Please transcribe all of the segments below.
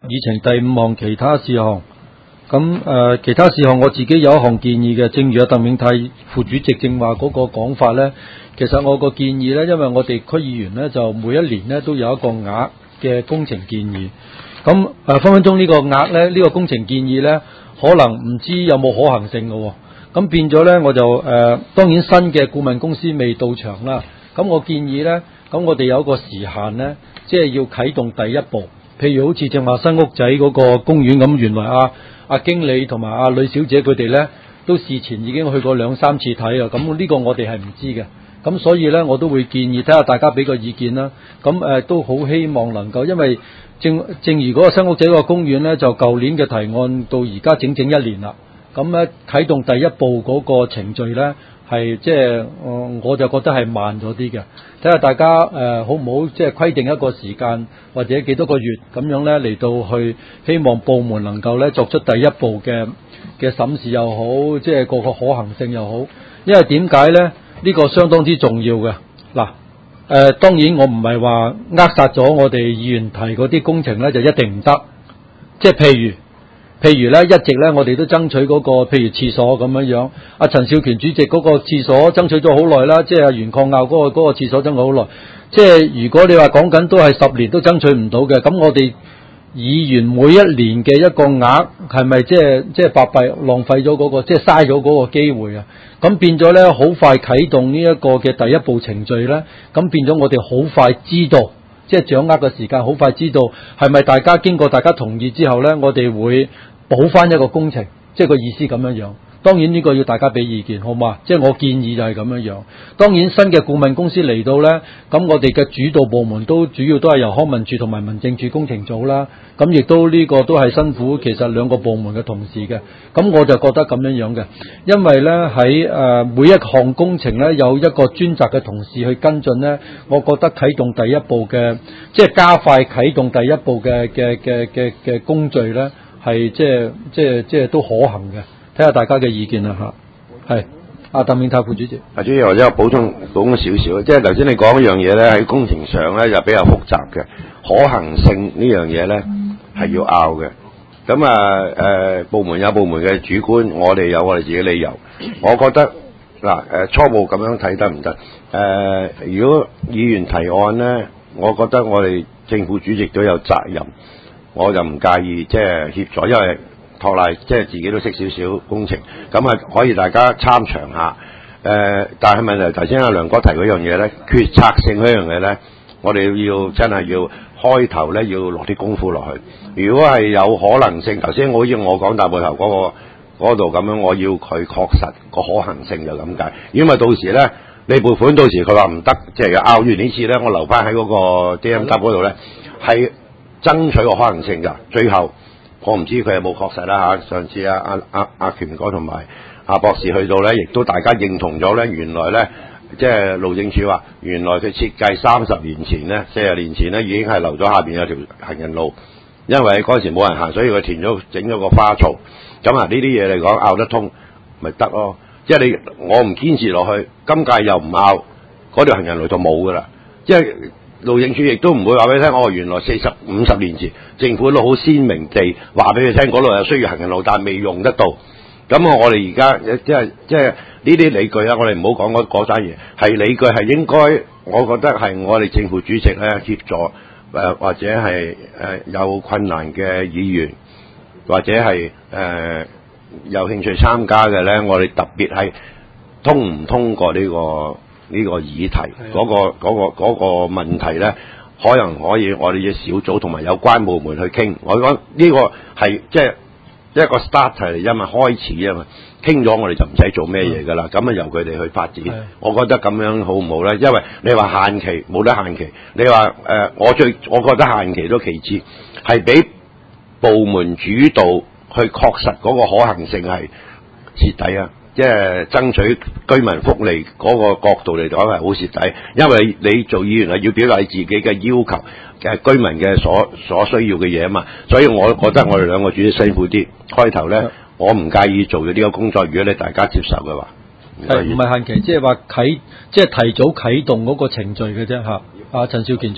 議程第5項其他事項。咁其他事項我自己有一項建議嘅，正如鄧永泰副主席正話嗰個講法咧，其實我個建議咧，因為我哋區議員咧就每一年咧都有一個額嘅工程建議，咁分分鐘呢個額咧，呢個工程建議咧，可能唔知有冇可行性嘅喎，咁變咗咧我就當然新嘅顧問公司未到場啦，咁我建議咧，咁我哋有一個時限咧，即係要啟動第一步，譬如好似正話新屋仔嗰個公園咁，原來阿經理同埋阿呂小姐佢哋咧都事前已經去過2-3次睇啊，咁呢個我哋係唔知嘅，咁所以咧我都會建議睇下大家俾個意見啦，咁都好希望能夠，因為正如嗰個新屋仔個公園咧，就舊年嘅提案到而家整1年啦，咁咧啟動第一步嗰個程序咧係即係我就覺得係慢咗啲嘅，睇下大家好唔好即係規定一個時間或者幾多個月咁樣咧嚟到去，希望部門能夠咧作出第一步嘅審視又好，即係個可行性又好，因為點解咧？呢個相當之重要嘅。嗱當然我唔係話扼殺咗我哋議員提嗰啲工程咧就一定唔得，即係譬如咧一直咧我哋都爭取嗰個譬如廁所咁樣，阿陳少權主席嗰個廁所爭取咗好耐啦，即係阿袁礦坳嗰個廁所爭取好耐，即係如果你話講緊都係10年都爭取唔到嘅，咁我哋議員每一年嘅一個額係咪即係白費浪費咗嗰個，即係嘥咗嗰個機會啊？咁變咗咧好快啟動呢一個嘅第一步程序咧，咁變咗我哋好快知道，即係掌握嘅時間好快知道係咪大家經過大家同意之後咧，我哋會補翻一個工程，即係個意思咁樣。當然呢個要大家俾意見，好嘛？即係我建議就係咁樣。當然新嘅顧問公司嚟到呢，咁我哋嘅主導部門都主要都係由康文署同埋民政署工程組啦。咁亦都呢個都係辛苦其實2個部門嘅同事嘅。咁我就覺得咁樣嘅，因為呢喺每一項工程呢，有一個專責嘅同事去跟進呢，我覺得啟動第一步嘅，即係加快啟動第一步嘅工序呢，係即係都可行嘅。睇下大家嘅意見啦嚇，係鄧永泰副主席。 主席或者我補充少少，即係頭先你講一樣嘢咧，喺工程上咧就比較複雜嘅，可行性呢樣嘢咧係要拗嘅。咁部門有部門嘅主觀，我哋有我哋自己理由。我覺得初步咁樣睇得唔得？如果議員提案咧，我覺得我哋政府主席都有責任，我就唔介意即係協助，因為托賴即係自己都識少少工程，咁可以大家參詳下。但係問題頭先阿梁哥提嗰樣嘢咧，決策性嗰樣嘢咧，我哋要真係要開頭咧要落啲功夫落去。如果係有可能性，頭先好似我講大埔頭嗰度咁樣，我要佢確實個可行性就咁解。因為到時咧你撥款，到時佢話唔得，即係拗完呢次咧，我留翻喺嗰個 DM 級嗰度咧，係爭取個可行性㗎。最後我唔知佢有冇確實啦嚇。上次阿權哥同埋阿博士去到咧，亦都大家認同咗咧，原來咧即係路政署話，原來佢設計30年前咧，40年前咧已經係留咗下邊有條行人路，因為嗰陣時冇人行，所以佢填咗整咗個花槽。咁呢啲嘢嚟講拗得通咪得咯。即係我唔堅持落去，今屆又唔拗，嗰條行人路就冇噶啦。即係路政署亦都唔會話俾你聽，原來40-50年前政府都好鮮明地話俾你聽，嗰度有需要行人路，但係未用得到。咁我哋而家即係呢啲理據啊，我哋唔好講嗰單嘢，係理據係應該，我覺得係我哋政府主席咧協助或者係有困難嘅議員，或者係有興趣參加嘅咧，我哋特別係通唔通過呢個議題嗰個問題咧，可能可以我哋嘅小組同埋有關部門去傾。我講呢個係即係一個 start 嚟啫嘛，開始啊嘛，傾咗我哋就唔使做咩嘢噶啦，咁由佢哋去發展。我覺得咁樣好唔好咧？因為你話限期冇得限期，你話我覺得限期都其次，係俾部門主導去確實嗰個可行性係徹底啊！即係爭取居民福利嗰個角度嚟講係好蝕底，因為你做議員係要表達你自己嘅要求嘅居民嘅所需要嘅嘢啊嘛，所以我覺得我哋兩個主席辛苦啲，開頭咧我唔介意做嘅呢個工作，如果你大家接受嘅話， 係唔係限期？即係話即係提早啟動嗰個程序嘅啫嚇。陳少權主席。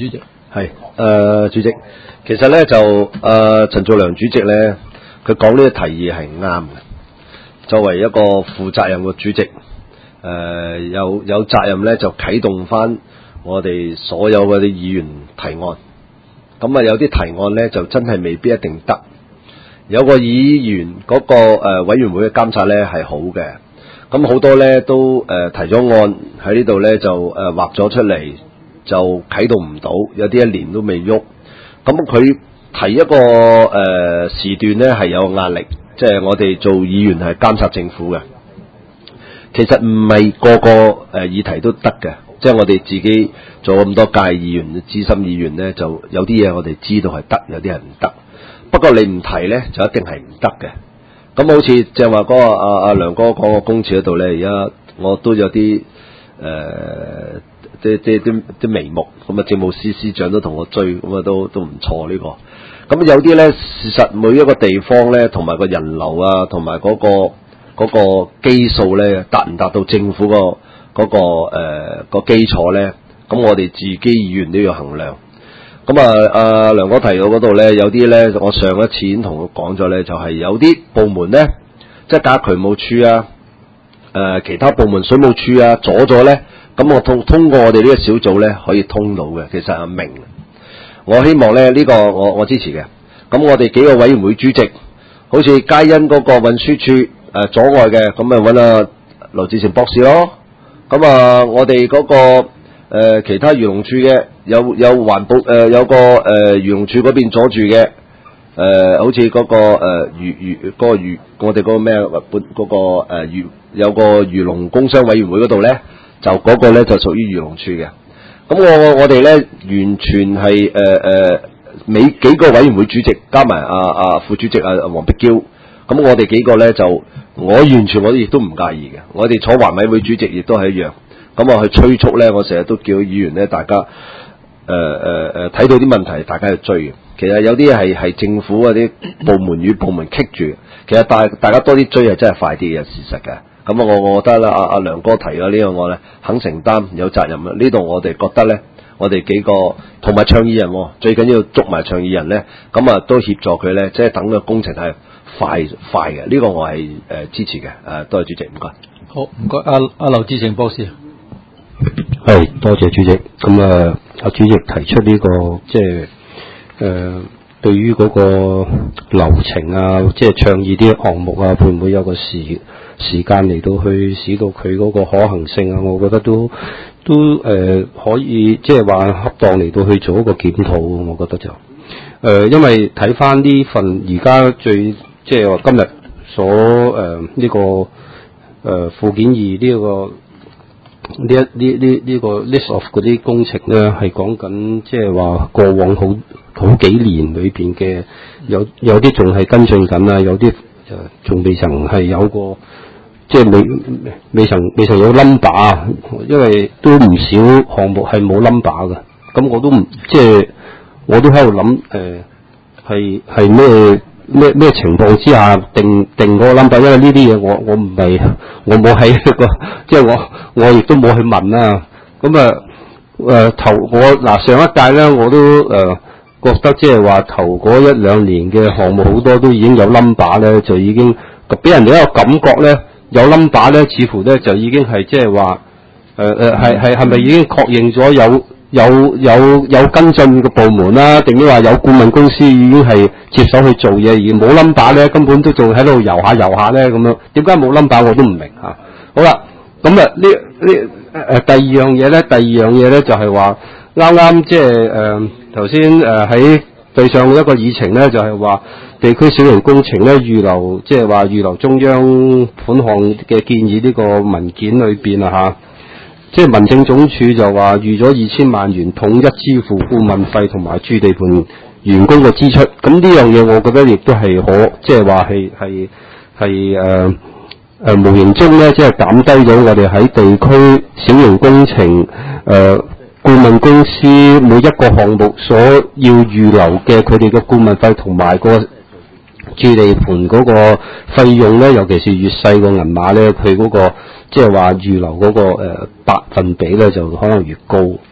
主席，其實咧就陳祖良主席咧，佢講呢個提議係唔啱嘅。作為一個負責任嘅主席，有責任咧就啟動翻我哋所有嗰啲議員提案。咁啊有啲提案咧就真係未必一定得。有個議員嗰個委員會嘅監察咧係好嘅。咁好多咧都提咗案喺呢度咧就畫咗出嚟，就啟動唔到，有啲一年都未喐。咁佢提一個時段咧係有壓力，即係我哋做議員係監察政府嘅。其實唔係個個議題都得嘅，即係我哋自己做咁多屆議員、資深議員咧，就有啲嘢我哋知道係得，有啲係唔得。不過你唔提咧，就一定係唔得嘅。咁好似正話嗰個阿梁哥講個公廁嗰度咧，而家我都有啲啲眉目，咁啊政務司司長都同我追，咁啊都唔錯呢個。咁有啲咧，事實每一個地方咧，同埋個人流啊，同埋嗰個基數咧，達唔達到政府個基礎咧？咁我哋自己議員都要衡量。咁阿梁哥提到嗰度咧，有啲咧，我上一次已經同佢講咗咧，就係有啲部門咧，即係打渠務處啊，其他部門水務處啊，阻咗咧，咁我通過我哋呢個小組咧，可以通到嘅。其實係明，我希望咧呢個我支持嘅。咁我哋幾個委員會主席，好似佳欣嗰個運輸處阻礙嘅，咁咪揾阿劉志成博士咯。咁我哋嗰個其他漁農處嘅有環保有個漁農處嗰邊阻住嘅，好似嗰個我哋嗰個咩嗰個有個漁農工商委員會嗰度咧，就嗰個咧就屬於漁農處嘅。咁我哋咧完全係每幾個委員會主席加埋副主席黃碧嬌，咁我哋幾個咧就我亦都唔介意嘅。我哋坐環委會主席亦都係一樣。咁去催促咧，我成日都叫議員咧，大家睇到啲問題，大家去追嘅。其實有啲係政府嗰啲部門與部門棘住，其實大家多啲追係真係快啲嘅事實嘅。咁我覺得啦，阿梁哥提咗呢個案咧，肯承擔有責任啦。呢度我哋覺得咧，我哋幾個同埋倡議人，最緊要捉埋倡議人咧，咁都協助佢咧，即係等個工程係快嘅。呢個我係支持嘅。多謝主席，唔該。 好，唔該。阿劉志成博士。 係，多謝主席。咁阿主席提出呢個即係對於嗰個流程啊，即係倡議啲項目啊，會唔會有個時間嚟到去使到佢嗰個可行性啊？我覺得都可以，即係話恰當嚟到去做一個檢討。我覺得就因為睇翻呢份而家即係話今日所呢個附件2呢個。呢個 list of 嗰啲工程咧，係講緊即係話過往好幾年裏邊嘅有啲仲係跟進緊啊，有啲仲未曾係有個即係未曾有 number 啊，因為都唔少項目係冇 number 嘅。咁我都我都喺度諗係咩情況之下定嗰個 number？ 因為呢啲嘢我冇喺個，即係我亦都冇去問啦。咁上一屆咧我都覺得即係話頭嗰1、2年嘅項目好多都已經有 number 咧，就已經俾人哋一個感覺咧，有 number 咧，似乎咧就已經係即係話係咪已經確認咗有跟進嘅部門啦，定係話有顧問公司已經係接手去做嘢，而冇 number 咧，根本都仲喺度遊下咧咁樣。點解冇 number 我都唔明嚇。好啦，咁第二樣嘢咧就係話啱即係頭先喺對上一個議程咧，就係話地區小型工程咧預留中央款項嘅建議呢個文件裏邊啊嚇。即係民政總署就話預咗2000萬元統一支付顧問費同埋駐地盤員工嘅支出，咁呢樣嘢我覺得亦都係即係話係無形中咧，即係減低咗我哋喺地區小型工程顧問公司每一個項目所要預留嘅佢哋嘅顧問費同埋個駐地盤嗰個費用咧，尤其是越細個銀碼咧，佢嗰個即係話預留嗰個百分比咧就可能越高。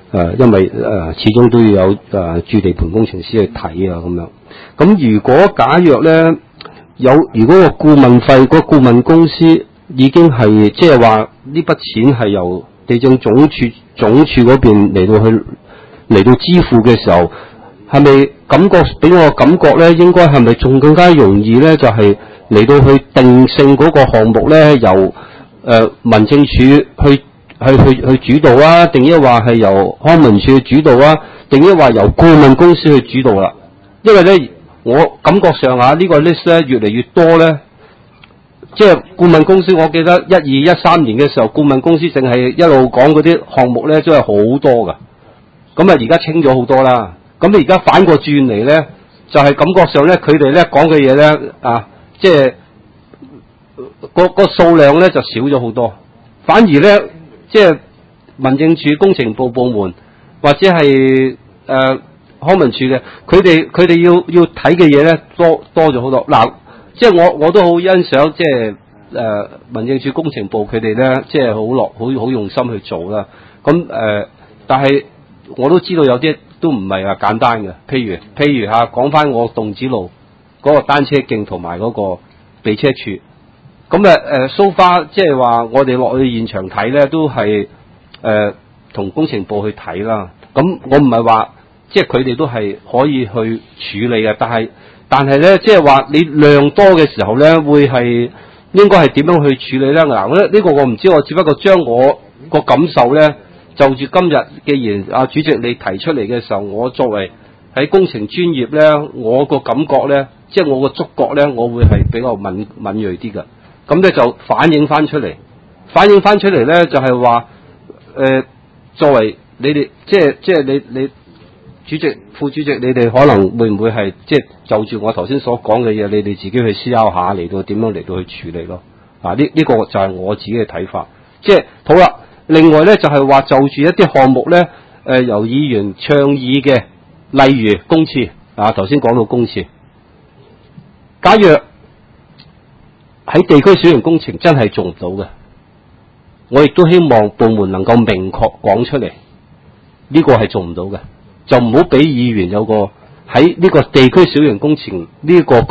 因為始終都要有駐地盤工程師去睇啊咁樣。咁如果假若咧如果個顧問費個顧問公司已經係即係話呢筆錢係由地政總署嗰邊嚟到支付嘅時候，係咪俾我感覺咧，應該係咪仲更加容易咧？就係嚟到去定性嗰個項目咧，由民政處去主導啊，定抑話係由康文署去主導啊，定抑話由顧問公司去主導啦？因為咧，我感覺上呢個 list 咧越嚟越多咧，即係顧問公司。我記得12、13年嘅時候，顧問公司淨係一路講嗰啲項目咧，真係好多噶。咁啊，而家清咗好多啦。咁你而家反過轉嚟咧，就係感覺上咧，佢哋咧講嘅嘢咧即係個數量咧就少咗好多。反而咧，即係民政處工程部部門或者係康文署嘅，佢哋要睇嘅嘢咧多咗好多。嗱，即係我都好欣賞，即係民政處工程部佢哋咧，即係好用心去做啦。咁但係我都知道有啲都唔係話簡單嘅，譬如講翻我洞子路嗰個單車徑同埋嗰個避車處，咁so far即係話我哋落去現場睇咧，都係同工程部去睇啦。咁我唔係話即係佢哋都係可以去處理嘅，但係咧，即係話你量多嘅時候咧，會係應該係點樣去處理咧？嗱，呢個我唔知，我只不過將我個感受咧。就住今日，既然主席你提出嚟嘅時候，我作為喺工程專業咧，我個感覺咧，即係我個觸覺咧，我會係比較敏鋭啲嘅。咁咧就反映翻出嚟咧，就係話作為你哋，即係你主席、副主席，你哋可能會唔會係即係就住我頭先所講嘅嘢，你哋自己去思考下嚟到點樣嚟到去處理咯？呢個就係我自己嘅睇法。即係好啦。另外咧就係話就住一啲項目咧，由議員倡議嘅，例如公廁頭先講到公廁，假若喺地區小型工程真係做唔到嘅，我亦都希望部門能夠明確講出嚟，呢個係做唔到嘅，就唔好俾議員有個喺呢個地區小型工程呢一個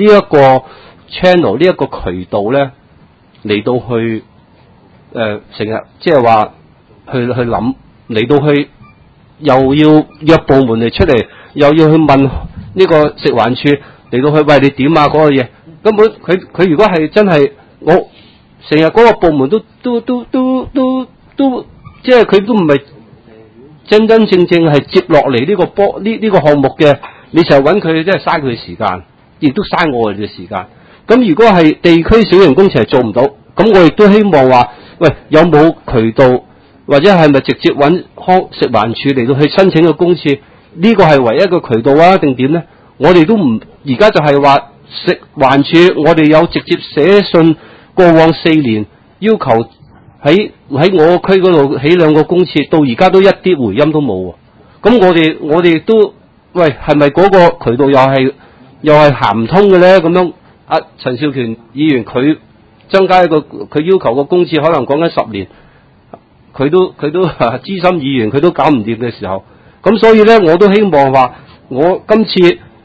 channel 呢一個渠道咧嚟到去。成日即係話去諗嚟到去，又要約部門嚟出嚟，又要去問呢個食環署嚟到去喂你點嗰個嘢，根本佢如果係真係我成日嗰個部門都即係佢都唔係真正係接落嚟呢個波呢個項目嘅，你成日揾佢真係嘥佢時間，亦都嘥我哋嘅時間。咁如果係地區小型工程係做唔到，咁我亦都希望話。喂，有冇渠道或者係咪直接揾食環署嚟到去申請個公廁？呢個係唯一嘅渠道啊，定點咧？我哋都唔而家就係話食環署，我哋有直接寫信過往4年要求喺我區嗰度起2個公廁，到而家都一啲回音都冇喎。咁我哋都喂係咪嗰個渠道又係行唔通嘅咧？咁樣陳少權議員佢。增加一個佢要求個公廁，可能講緊10年，佢都資深議員佢都搞唔掂嘅時候，咁所以咧我都希望話，我今次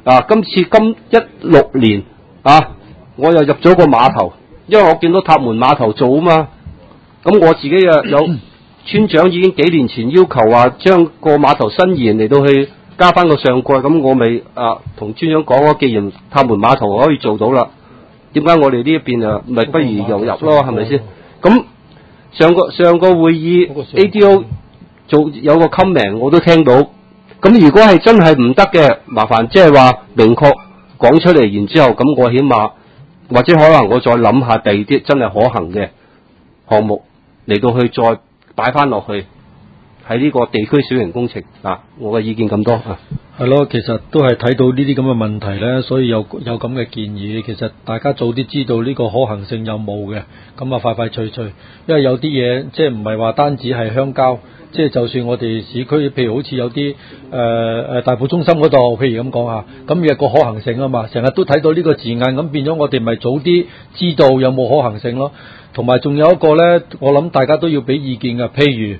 16年我又入咗個碼頭，因為我見到塔門碼頭做啊嘛，咁我自己有村長已經幾年前要求話將個碼頭伸延嚟到去加翻個上蓋，咁我咪同村長講，既然塔門碼頭可以做到啦。點解我哋呢一邊咪不如又入咯？係咪先？咁上個會議 ADO 有個 comment 我都聽到。咁如果係真係唔得嘅，麻煩即係話明確講出嚟，然之後咁我起碼或者可能我再諗下第二啲真係可行嘅項目嚟到去再擺翻落去喺呢個地區小型工程我嘅意見咁多係咯，其實都係睇到呢啲咁嘅問題咧，所以有咁嘅建議。其實大家早啲知道呢個可行性有冇嘅，咁快快脆脆。因為有啲嘢即係唔係話單止係鄉郊，即係就算我哋市區，譬如好似有啲大埔中心嗰度，譬如咁講下，咁有個可行性啊嘛，成日都睇到呢個字眼，咁變咗我哋咪早啲知道有冇可行性咯。同埋仲有一個咧，我諗大家都要俾意見嘅，譬如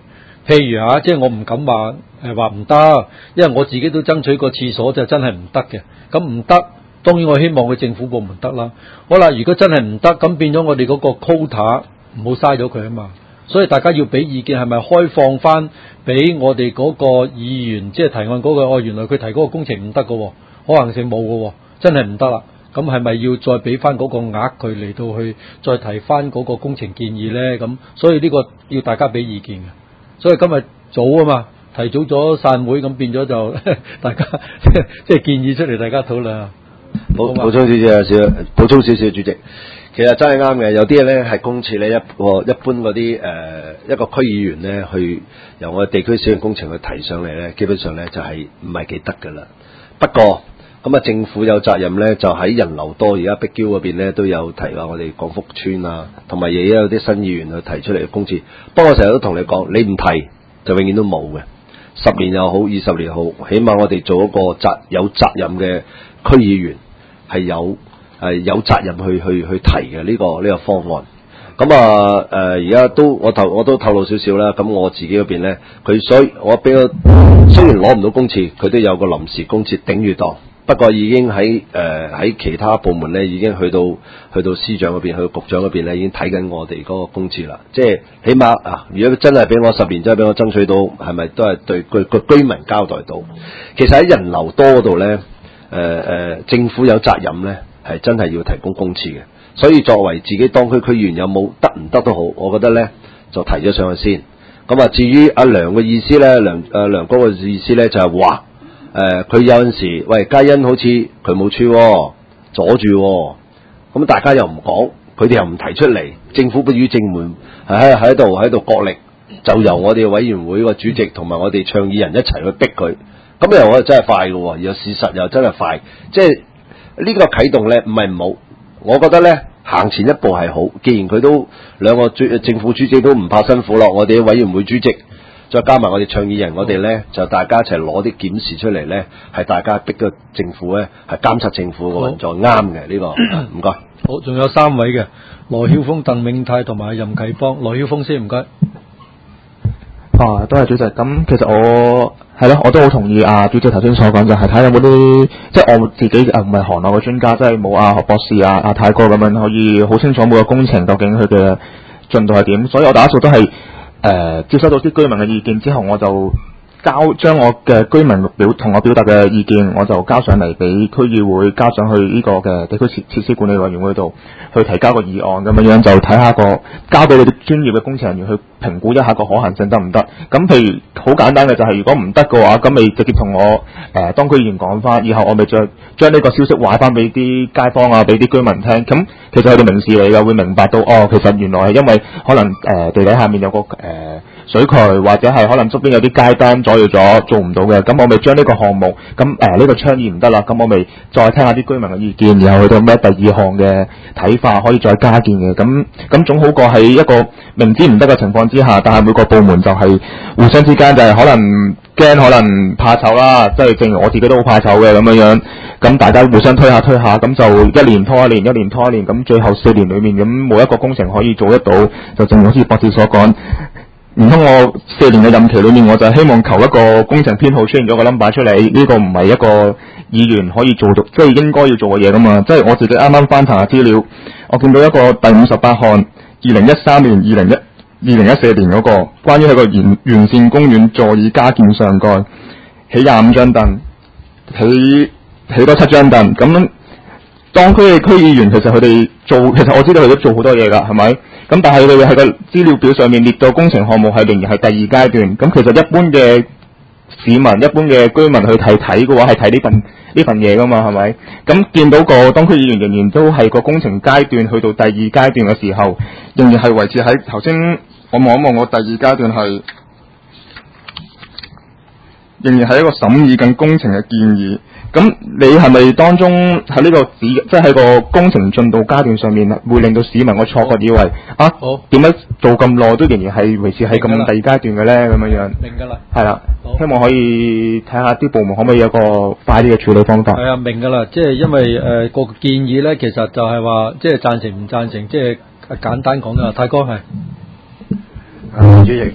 譬如即係我唔敢話話唔得，因為我自己都爭取過廁所就真係唔得嘅。咁唔得，當然我希望佢政府部門得啦。好啦，如果真係唔得，咁變咗我哋嗰個 quota 唔好嘥咗佢啊嘛。所以大家要俾意見，係咪開放翻俾我哋嗰個議員，即係提案嗰個原來佢提嗰個工程唔得嘅，可行性冇嘅，真係唔得啦。咁係咪要再俾翻嗰個額佢嚟到去再提翻嗰個工程建議咧？咁所以呢個要大家俾意見嘅。所以今日早啊嘛，提早咗散會，咁變咗就大家即係建議出嚟，大家討論啊。 補充少少，主席，其實真係啱嘅。有啲嘢咧係公廁咧一般嗰啲一個區議員咧去由我哋地區小型工程去提上嚟咧，基本上咧就係唔係幾得噶啦。不過咁政府有責任咧，就喺人流多而家碧嬌嗰邊咧都有提話我哋廣福村啊，同埋亦有啲新議員去提出嚟嘅公廁。不過我成日都同你講，你唔提就永遠都冇嘅。10年又好，20年好，起碼我哋做一個有責任嘅區議員係有責任去提嘅呢個方案。咁而家我都透露少少啦。咁我自己嗰邊咧，所以我俾佢雖然攞唔到公廁，佢都有個臨時公廁頂住檔。不過已經喺其他部門咧，已經去到司長嗰邊，去到局長嗰邊咧，已經睇緊我哋嗰個公廁啦。即係起碼如果真係俾我10年，真係俾我爭取到，係咪都係對個居民交代到？其實喺人流多嗰度咧，政府有責任咧，係真係要提供公廁嘅。所以作為自己當區區議員，有冇得唔得都好，我覺得咧就提咗上去先。咁至於阿梁嘅意思咧，梁哥嘅意思咧就係話。佢有陣時，喂，嘉欣好似佢冇處阻住，咁大家又唔講，佢哋又唔提出嚟，政府不與政門喺度角力，就由我哋委員會個主席同埋我哋倡議人一齊去逼佢，咁又我真係快嘅，又事實又真係快，即係呢個啟動咧唔係唔好，我覺得咧行前一步係好，既然佢都兩個政府主席都唔怕辛苦咯，我哋委員會主席。再加埋我哋倡議人，我哋咧就大家一齊攞啲檢視出嚟咧，係大家逼個政府咧係監察政府嘅運作啱嘅呢個，唔該。 好，仲有3位嘅羅曉峰、鄧永泰同埋任啟邦。羅曉峰先，唔該。 多謝主席。咁其實我都好同意主席頭先所講，就係睇下有冇啲，即係我自己唔係行內嘅專家，即係冇何博士泰哥咁樣可以好清楚每個工程究竟佢嘅進度係點，所以我打數都係。接收到啲居民嘅意見之後，我就將我嘅居民同我表達嘅意見，我就交上嚟俾區議會，交上去呢個嘅地區設施管理委員會度去提交個議案咁樣，就睇下交俾你啲專業嘅工程人員去評估一下個可行性得唔得。咁譬如好簡單嘅就係，如果唔得嘅話，咁咪直接同我當區議員講翻，以後我咪再將呢個消息話翻俾啲街坊俾啲居民聽。咁其實佢哋明事嚟嘅，會明白到其實原來係因為可能地底下面有個水渠，或者係可能側邊有啲街單阻住咗做唔到嘅，咁我咪將呢個項目咁呢個倡議唔得啦，咁我咪再聽下啲居民嘅意見，然後去到咩第2項嘅睇法可以再加建嘅，咁總好過喺一個明知唔得嘅情況之下，但係每個部門就係互相之間就係可能驚，可能怕醜啦，即係正如我自己都好怕醜嘅咁樣，咁大家互相推下，咁就一年拖一年，咁最後4年裏面咁冇一個工程可以做得到，就正如好似博士所講。唔通我4年嘅任期裏面，我就希望求一個工程編號出現咗個 number 出嚟，呢個唔係一個議員可以做到，即係應該要做嘅嘢噶嘛。即係我自己啱啱翻查下資料，我見到一個第58項，2013年、2014年嗰個關於喺個完善公園座椅加建上蓋，起25張凳，起多7張凳。咁當區嘅區議員其實佢哋其實我知道佢都做好多嘢噶，係咪？咁但係佢哋喺個資料表上面列到工程項目係仍然係第2階段。咁其實一般嘅市民、一般嘅居民去睇嘅話，係睇呢份嘢噶嘛，係咪？咁見到個當區議員仍然都係個工程階段去到第2階段嘅時候，仍然係維持喺頭先我望一望，我第2階段係仍然係一個審議緊工程嘅建議。咁你係咪當中喺呢個即係喺個工程進度階段上面，會令到市民個錯覺以為點解做咁耐都仍然係維持喺咁第2階段嘅咧？咁樣明㗎啦， 係啦，希望可以睇下啲部門可唔可以有個快啲嘅處理方法。 係啊，明㗎啦，即係因為個建議咧，其實就係話即係贊成唔贊成，即係簡單講㗎。泰哥係。 主席，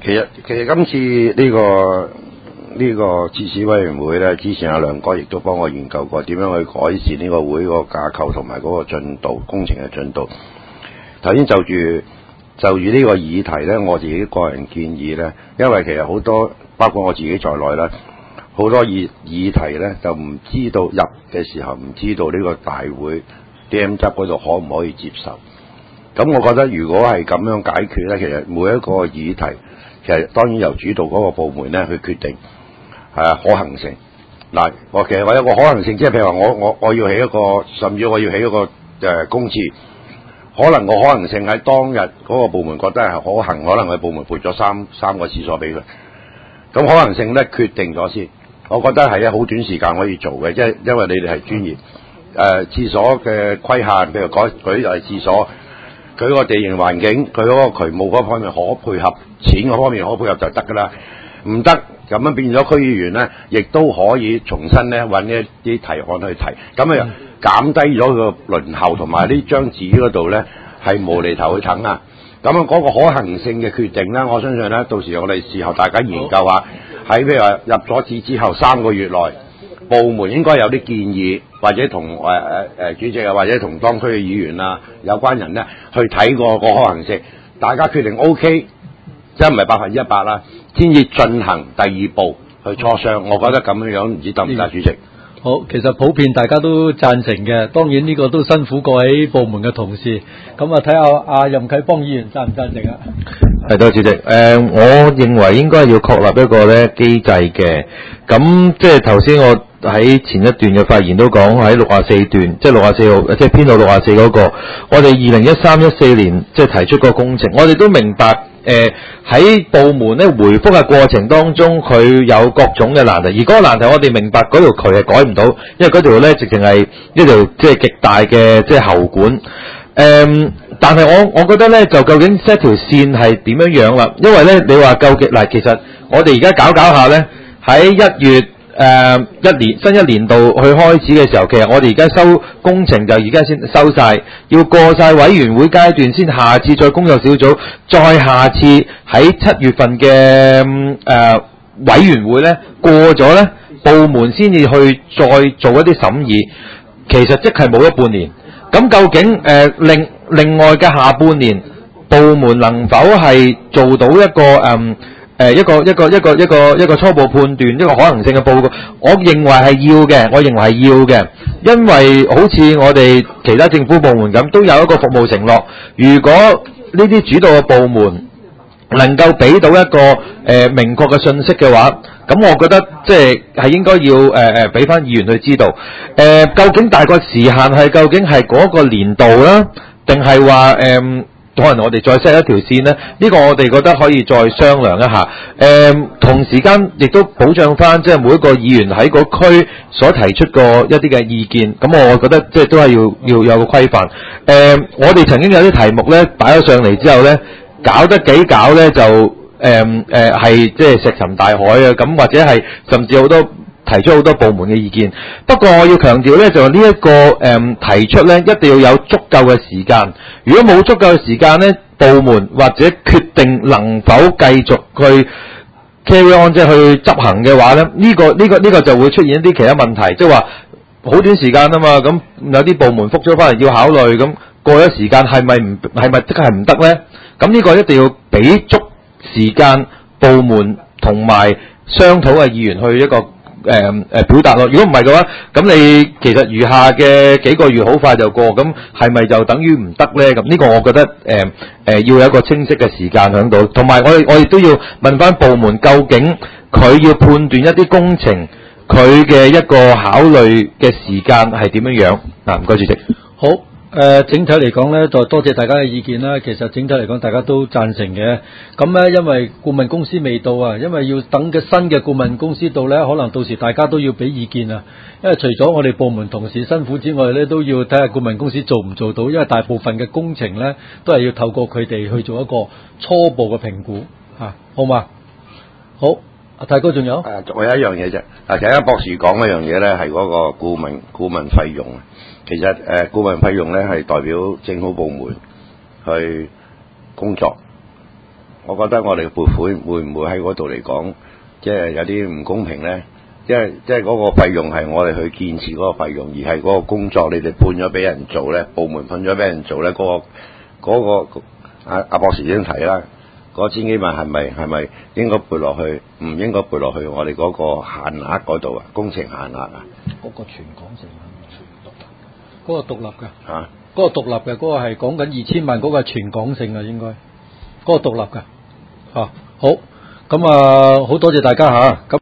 其實今次呢個諮詢委員會咧，之前阿梁哥亦都幫我研究過點樣去改善呢個會嗰個架構同埋嗰個進度工程嘅進度。頭先就住呢個議題咧，我自己個人建議咧，因為其實好多包括我自己在內啦，好多議題咧就唔知道入嘅時候唔知道呢個大會 DM 執嗰度可唔可以接受。咁我覺得如果係咁樣解決咧，其實每一個議題其實當然由主導嗰個部門咧去決定可行性。嗱，其實我有個可行性，即係譬如話我要起一個，甚至我要起一個公廁，可能個可行性喺當日嗰個部門覺得係可行，可能個部門撥咗三個廁所俾佢。咁可行性咧決定咗先，我覺得係好短時間可以做嘅，即係因為你哋係專業。廁所嘅規限，譬如舉例廁所，佢個地形環境，佢嗰個渠務嗰方面可配合，錢嗰方面可配合就得㗎啦。唔得咁樣變咗區議員咧，亦都可以重新咧揾一啲提案去提，咁啊減低咗個輪候同埋呢張紙嗰度咧係無厘頭去等啊。咁啊嗰個可行性嘅決定咧，我相信咧到時我哋事後大家研究下，喺譬如話入咗紙之後3個月內，部門應該有啲建議，或者同主席啊，或者同當區嘅議員啊有關人咧去睇過個可行性，大家決定 OK， 即係唔係100%啦，先至進行第二步去磋商。我覺得咁樣唔知得唔得，主席？ 好，其實普遍大家都贊成嘅，當然呢個都辛苦各位部門嘅同事。咁啊，睇下阿任啟邦議員贊唔贊成啊？ 係多謝主席。我認為應該要確立一個咧機制嘅。咁即係頭先我喺前一段嘅發言都講喺64段，即係64號，即係編號64嗰個，我哋2013-14年即係提出個工程，我哋都明白。喺部門咧回覆嘅過程當中，佢有各種嘅難題，而嗰個難題我哋明白嗰條渠係改唔到，因為嗰條咧直情係一條即係極大嘅即係喉管。但係我覺得咧就究竟 set 條線係點樣樣啦？因為咧你話究竟嗱，其實我哋而家搞下咧，喺1月新一年度去開始嘅時候，其實我哋而家收工程就而家先收晒，要過晒委員會階段先，下次再工作小組，再下次喺7月份嘅委員會咧過咗咧，部門先至去再做一啲審議，其實即係冇咗半年。咁究竟另外嘅下半年部門能否係做到一個一個初步判斷，一個可能性嘅報告，我認為係要嘅，因為好似我哋其他政府部門咁，都有一個服務承諾。如果呢啲主導嘅部門能夠俾到一個明確嘅信息嘅話，咁我覺得即係應該要俾翻議員去知道，究竟大概時限係究竟係嗰個年度啦，定係話可能我哋再 set 一條線呢，呢個我哋覺得可以再商量一下。同時間亦都保障翻即係每一個議員喺個區所提出過一啲嘅意見。咁我覺得即係都係要有個規範。我哋曾經有啲題目呢擺咗上嚟之後呢，搞得幾搞呢就係即係石沉大海啊！咁或者係甚至好多提出好多部門嘅意見。不過我要強調呢，就係呢一個提出呢，一定要有足夠嘅時間。如果冇足夠嘅時間呢，部門或者決定能否繼續去 carry on 即係去執行嘅話呢，呢個就會出現一啲其他問題，即係話好短時間啊嘛。咁有啲部門覆咗翻嚟要考慮，咁過咗時間係咪即係唔得呢？咁呢個一定要俾足時間部門同埋商討嘅議員去一個表達咯。如果唔係嘅話，咁你其實餘下嘅幾個月好快就過，咁係咪就等於唔得呢？咁呢個我覺得要有一個清晰嘅時間喺度，同埋我亦都要問翻部門，究竟佢要判斷一啲工程佢嘅一個考慮嘅時間係點樣樣嗱？唔該，主席。 好。整體嚟講呢，就多謝大家嘅意見啦。其實整體嚟講，大家都贊成嘅。咁呢，因為顧問公司未到啊，因為要等嘅新嘅顧問公司到呢，可能到時大家都要俾意見啊。因為除咗我哋部門同事辛苦之外呢，都要睇下顧問公司做唔做到。因為大部分嘅工程呢，都係要透過佢哋去做一個初步嘅評估啊，好嘛？好，阿太哥仲有？ 仲有一樣嘢啫。其實博士講嗰樣嘢呢，係嗰個顧問費用。其實顧問費用咧係代表政府部門去工作， 我覺得我哋嘅撥款會唔會喺嗰度嚟講，即係有啲唔公平咧？即係嗰個費用係我哋去建設嗰個費用，而係嗰個工作你哋判咗俾人做咧，部門判咗俾人做咧，嗰個阿博士已經提啦，嗰千幾萬係咪應該撥落去？唔應該撥落去我哋嗰個限額嗰度啊？工程限額啊？ 嗰個全港性嗰個獨立嘅嚇， 嗰個獨立嘅嗰個係講緊2000萬嗰個係全港性啊，應該嗰個獨立嘅嚇。好，咁好多謝大家嚇咁。